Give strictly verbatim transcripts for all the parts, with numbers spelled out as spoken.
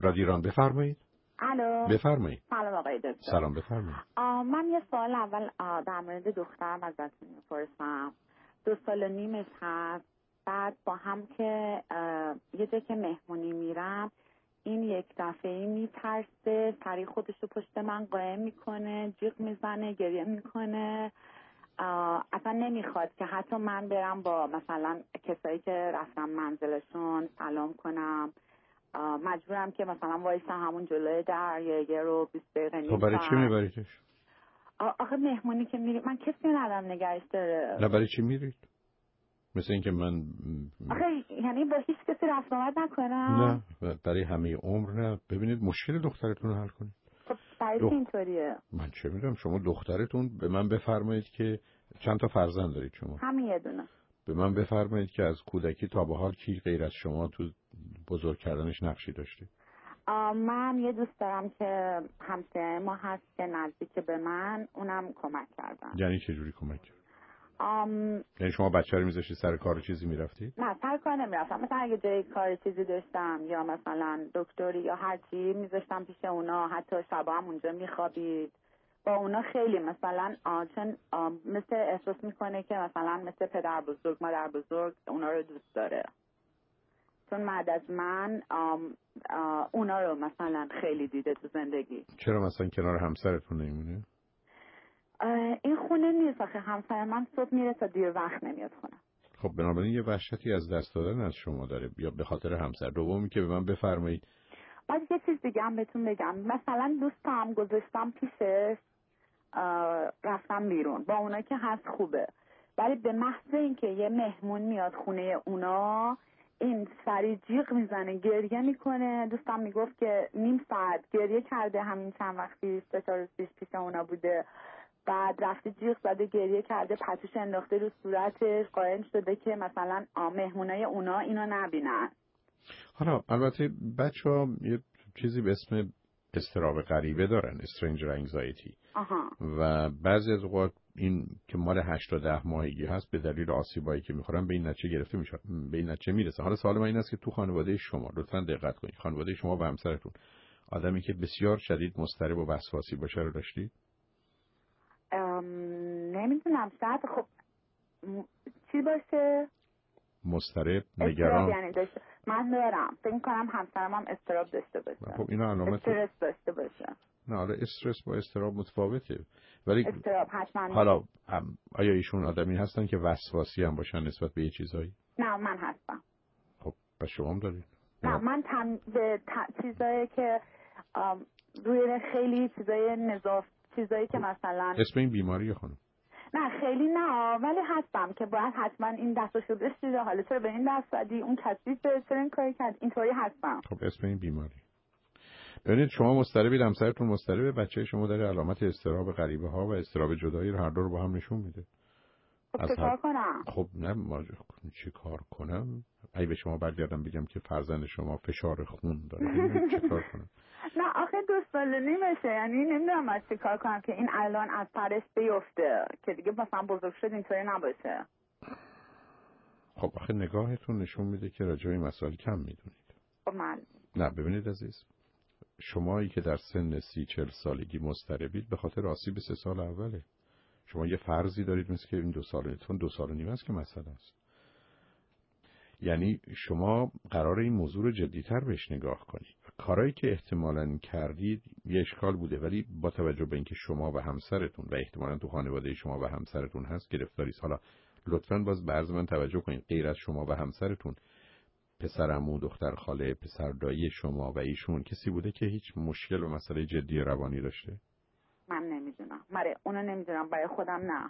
رادیو ایران، بفرمایید. الو، بفرمایید. سلام آقای دکتر. سلام، بفرمایید. من یه سوال اول در مورد دخترم ازتون میپرسم. دو سال و نیمش هست. بعد با هم که یه جایی که مهمونی میرم، این یک دفعه‌ای میترسه، سری خودش رو پشت من قایم میکنه، جیغ میزنه، گریه میکنه. اصلا نمیخواد که حتی من برم با مثلا کسایی که رفتم منزلشون سلام کنم. مجبورم که مثلا وایسا همون جلوی در یه رو بیست دقیقه نیم. خب برای چی میبریدش؟ آخه مهمونی که میریم من کسی ندارم نگهش داره. نه برای چی میرید؟ مثل اینکه من آخه یعنی با هیچ کسی رفت آمد نکنم؟ نه برای همه عمر نه. ببینید مشکل دخترتون رو حل کنید. خب برای دخ... چی اینطوریه؟ من چه میدونم. شما دخترتون به من بفرمایید که چند تا فرزند دارید شما؟ همین یه دونه. به من بفرمایید که از کودکی تا به حال کی غیر از شما تو بزرگ کردنش نقشی داشته؟ من یه دوست دارم که همسایه ما هست که نزدیک به من، اونم کمک کردن. یعنی چه جوری کمک کرد؟ آم... یعنی شما بچه رو میذاشتی سر کار چیزی میرفتی؟ نه سر کار نمیرفتم. مثلا اگه جای کار چیزی داشتم یا مثلا دکتری یا هر چی میذاشتم پیش اونا، حتی شبا هم اونجا میخوابید. با اونا خیلی مثلا چون مثل احساس میکنه که مثلا مثل پدر بزرگ مادر بزرگ اونا رو دوست داره، چون بعد از من آم آ اونا رو مثلا خیلی دیده تو زندگی. چرا مثلا کنار همسرتون نمیمونه؟ این خونه نیست آخه. همسر من صبح میره تا دیر وقت نمیاد خونه. خب بنابراین یه وحشتی از دست دادن از شما داره، یا به خاطر همسر. دومی که به من بفرمایید. بعد یه چیز دیگه هم بهتون بگم. مثلا دوستم گذاشتم پیشش، رفتم بیرون با اونا که هست خوبه، ولی به محض اینکه یه مهمون میاد خونه اونا، این سری جیغ میزنه، گریه میکنه. دوستم میگفت که نیم ساعت گریه کرده همین چند وقتی سه چهار روز پیش پیش اونا بوده. بعد رفته جیغ زده، گریه کرده، پتوش انداخته رو صورتش، قایم شده که مثلا مهمونای اونا اینو نبینن. حالا البته بچه‌ها یه چیزی به اسم اضطراب غریبه دارن، استرنجر انگزایتی. آها. و بعضی از اوقات این که مال هشت تا ده ماهگی هست به دلیل آسیبایی که میخورن به این نتیجه گرفته میشه، به این نتیجه میرسه. حالا سوال من این است که تو خانواده شما لطفاً دقت کنید، خانواده شما و همسرتون آدمی که بسیار شدید مضطرب و وسواسی باشه رو داشتید؟ ام... نمیدونم. شاید خب م... چی باشه؟ مضطرب، نگران. یعنی داشته. من دارم. فکر کنم همسرم هم استراب داشته باشه. خب اینا علامت استرس داشته باشه. نه حالا استرس با استراب متفاوته، ولی استراب حتما. حالا آیا ایشون آدمی هستن که وسواسی هم باشن نسبت به یه چیزایی؟ نه من هستم. خب پس شما هم دارید؟ نه من تم... به ت... چیزایی که روی خیلی چیزای نظاف، چیزایی که مثلا اسم این بیماری خانم؟ نه خیلی نه، ولی هستم که باید حتما این دستاشو بشیده، حالا چرا به این دست زدی، اون کثیفه، چرا این کاری کرد، اینطوری هستم. خب اسم این بیماری؟ ببینید شما مضطربید، همسرتون مضطربه، بچه شما داره علامت اضطراب غریبه ها و اضطراب جدایی رو هر دو رو با هم نشون میده. خب چه کار کنم؟ خب نه ما چه کار کنم؟ اگه به شما برگردم بگم که فرزند شما فشار خون داره چه کار کنم؟ نه آخه دو سال نیمشه، یعنی نمیدونم از چه کار کنم که این الان از پرش بیفته که دیگه مثلا بزرگ شد اینطوری نباشه. خب آخه نگاهتون نشون میده که راجع به این مسائل کم میدونید. خب من نه ببینید عزیز، شمایی که در سن سی چل سالگی مضطربید به خاطر آسیب سه سال اوله. شما یه فرضی دارید مثل که این دو سالتون دو سال و نیم است که مسئله است. یعنی شما قرار این موضوع رو جدی‌تر بهش نگاه کنید. کارهایی که احتمالاً کردید یه اشکال بوده، ولی با توجه به اینکه شما و همسرتون و احتمالاً تو خانواده شما و همسرتون هست گرفتاری است. حالا لطفاً باز به عرض من توجه کنید، غیر از شما و همسرتون پسر عمو، دختر خاله، پسر دایی شما و ایشون کسی بوده که هیچ مشکل و مسئله جدی روانی داشته؟ من نمیدونم. مره اونو نمیدونم، برای خودم نه.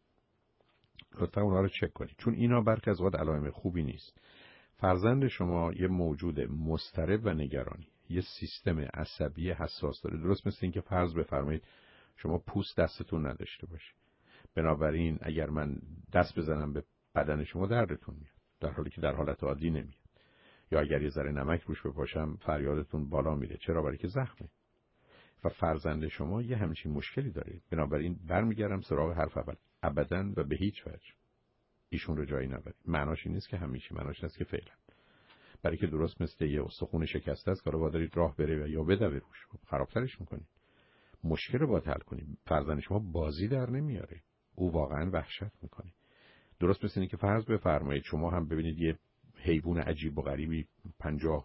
لطفا اونا رو چک کنید، چون اینا برخی از اوقات علائم خوبی نیست. فرزند شما یه موجود مضطرب و نگرانی، یه سیستم عصبی حساس داره. درست مثل این که فرض بفرمایید شما پوست دستتون نداشته باشه، بنابراین اگر من دست بزنم به بدن شما دردتون میاد، در حالی که در حالت عادی نمیاد. یا اگر یه ذره نمک روش بپاشم فریادتون بالا میره. چرا؟ برای که زخمه. و فرزند شما یه همچین مشکلی داره، بنابراین برمیگردم سراغ حرف اول، ابداً و به هیچ وجه ایشون رو جایی نبرید. معناش این نیست که همیشه، معناش این است که فعلا. برای که درست مثل یه استخون شکسته است که رو دارید راه بره و یا بدوه روش، خرابترش میکنید. مشکل رو باید حل کنید. فرزند شما بازی در نمیاره، او واقعا وحشت میکنه. درست مثل اینه که فرض بفرمایید شما هم ببینید یه حیوان عجیب و غریبی پنجاه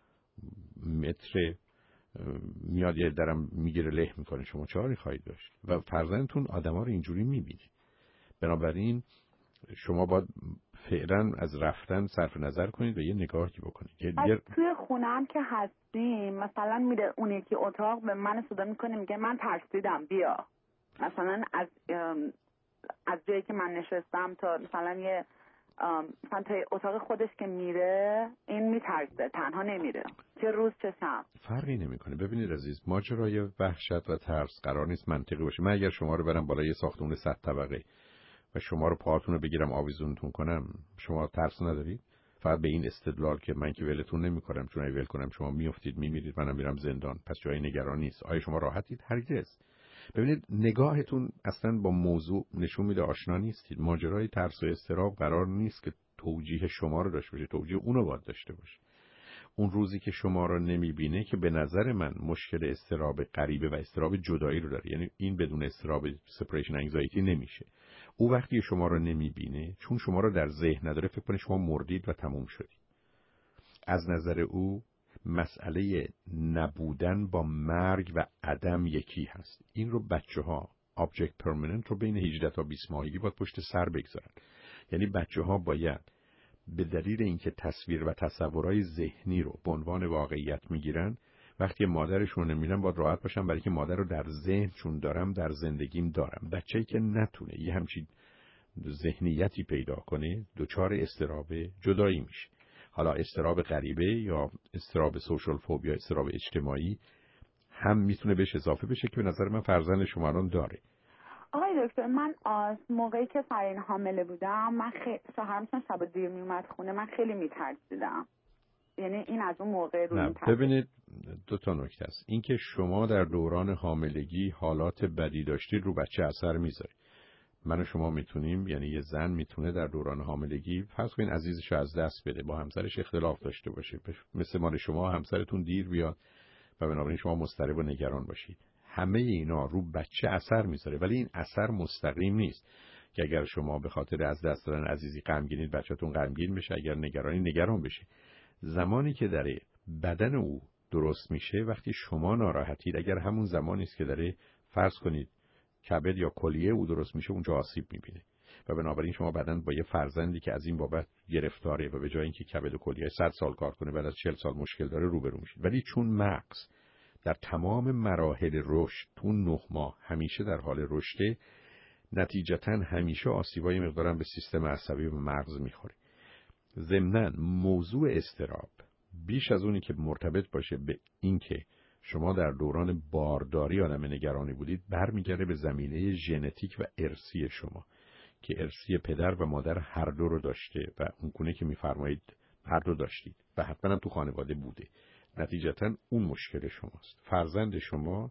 متر میاد یه درم میگیره له میکنه، شما چه کاری خواهید داشت؟ و فرزندتون آدما رو اینجوری میبینه. بنابراین شما باید فعلا از رفتن صرف نظر کنید و یه نگاهی بکنید. یه... توی خونم که هستیم مثلا میره اون یکی اتاق به من صدا میکنه میگه من ترسیدم بیا. مثلا از از جایی که من نشستم تا مثلا یه مثلا تا اتاق خودش که میره این میترسه، تنها نمیره، چه روز چه شب فرقی نمیکنه. ببینید عزیز، ماجرای وحشت و ترس قرار نیست منطقی باشه. من اگر شما رو برم بالای ساختمون صد طبقه و شما رو پاهاتون رو بگیرم آویزونتون کنم، شما ترس ندارید؟ فقط به این استدلال که من که ولتون نمیکنم، چون اگه ول کنم شما میافتید میمیرید، منم میرم زندان، پس جای نگرانی نیست. آیا شما راحتید؟ هرگز. ببینید نگاهتون اصلا با موضوع نشون میده آشنا نیستید. ماجرای ترس و اضطراب قرار نیست که توجیه شما رو داشته باشه، توجیه اونو باید داشته باشه. اون روزی که شما رو نمیبینه که به نظر من مشکل اضطراب غریبه و اضطراب جدایی رو داره. یعنی این بدون اضطراب سپریشن انگزایتی نمیشه. او وقتی شما رو نمیبینه چون شما رو در ذهن نداره فکر کنه شما مردید و تموم شدید. از نظر او مسئله نبودن با مرگ و عدم یکی هست. این رو بچه ها object permanent رو بین هجده تا بیست ماهگی باید پشت سر بگذارن. یعنی بچه ها باید به دلیل اینکه تصویر و تصورهای ذهنی رو به عنوان واقعیت میگیرن، وقتی مادرشون رو نمیبینن باید راحت باشن، برای که مادر رو در ذهن چون دارم در زندگیم دارم. بچه‌ای که نتونه یه همچین ذهنیتی پیدا کنه دچار اضطراب جدایی میشه. حالا اضطراب غریبه یا اضطراب سوشال فوبیا، اضطراب اجتماعی هم میتونه بهش اضافه بشه که به نظر من فرزند شما الان داره. آقای دکتر، من از موقعی که فرین حامله بودم، من خیلی شوهرم چون شب دیر میومد خونه، من خیلی میترسیدم. یعنی این از اون موقع رو نه ببینید دو تا نکته است. اینکه شما در دوران حاملگی حالات بدی داشتید رو بچه اثر میذاره. من و شما میتونیم، یعنی یه زن میتونه در دوران حاملگی فرض کنین عزیزش از دست بده، با همسرش اختلاف داشته باشه، مثل مال شما همسرتون دیر بیاد و بنابراین شما مضطرب و نگران باشید. همه اینا رو بچه اثر میذاره، ولی این اثر مستقیم نیست که اگر شما به خاطر از دست دادن عزیزی غمگینید بچه‌تون غمگین بشه، اگر نگرانی نگران بشه. زمانی که داره بدن او درست میشه وقتی شما ناراحتید، اگر همون زمانی است که داره فرض کنید کبد یا کلیه او درست میشه، اونجا آسیب میبینه و بنابراین شما بعداً با یه فرزندی که از این بابت گرفتاره و به جای اینکه کبد و کلیه صد سال کار کنه بعد از چهل سال مشکل داره روبرو میشید. ولی چون مغز در تمام مراحل رشد تو نه ماه همیشه در حال رشده، نتیجتاً همیشه آسیبای مقدارم به سیستم عصبی و مغز میخوره. ضمناً موضوع اضطراب بیش از اونی که مرتبط باشه به اینکه شما در دوران بارداری آدم نگرانی بودید، برمیگرده به زمینه ژنتیک و ارثی شما که ارثی پدر و مادر هر دو رو داشته و اون گونه که میفرمایید هر دو داشتید و حتما هم تو خانواده بوده. نتیجتاً اون مشکل شماست. فرزند شما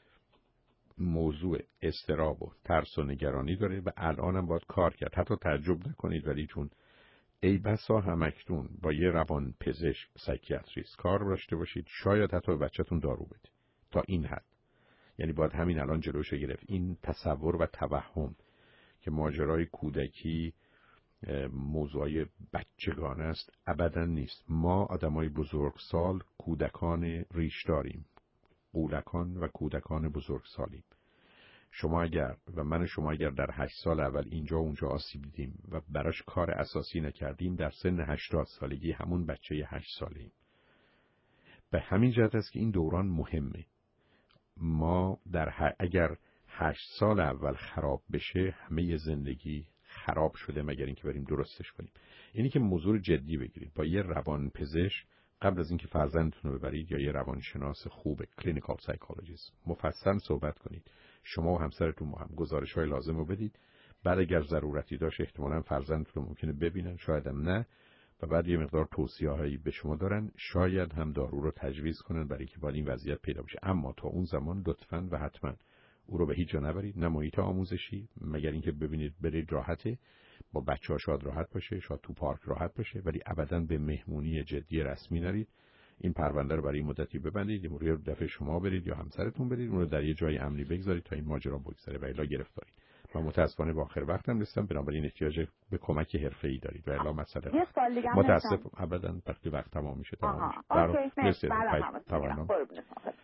موضوع اضطراب و ترس و نگرانی داره و الان هم باید کار کرد. حتی تعجب نکنید ولی چون ای بسا همکنون با یه روان پزشک سایکیاتریست کار داشته باشید، شاید حتی بچه‌تون دارو بده. تا این حد. یعنی باید همین الان جلوشو گرفت. این تصور و توهم که ماجرای کودکی موضوعی بچگانه است ابداً نیست. ما آدمای بزرگسال کودکان ریش داریم، قولکان و کودکان بزرگسالیم. شما اگر و من شما اگر در هشت سال اول اینجا و اونجا آسیب دیدیم و براش کار اساسی نکردیم، در سن هشتاد سالگی همون بچه هشت ساله‌ایم. به همین جهت است که این دوران مهمه. ما در ه... اگر هشت سال اول خراب بشه همه زندگی خراب شده، مگر اینکه بریم درستش کنیم. اینی که موضوع جدی بگیرید، با یه روانپزشک قبل از اینکه فرزندتون رو ببرید یا یه روانشناس خوب کلینیکال سایکولوژیست مفصل صحبت کنید. شما و همسرتون با هم گزارش‌های لازم رو بدید. بعد اگر ضرورتی داشت احتمالاً فرزندتون رو ممکنه ببینن، شاید هم نه، و بعد یه مقدار توصیه‌هایی به شما دارن، شاید هم دارو رو تجویز کنن برای که باید این وضعیت پیدا بشه. اما تا اون زمان لطفاً و حتماً او رو به هیچ جا نبرید، نه محیط آموزشی، مگر اینکه ببینید برید راحته. با بچه‌ها شاد راحت باشه، شاد تو پارک راحت باشه، ولی ابداً به مهمونی جدی رسمی نرید. این پرونده رو برای مدتی ببندید، یه موقع دفعه شما برید یا همسرتون برید، اون رو در یه جای امنی بگذارید تا این ماجرا بگذره و الا گرفتاری. من متاسفانه با آخر وقتم رسیدم، بنابراین احتیاج به کمک حرفه‌ای دارید و الا مسئله یه سوال دیگه هم متاسف ابدا وقتی وقت تمام میشه تمام میشه. آها اوکی مرسی. تمام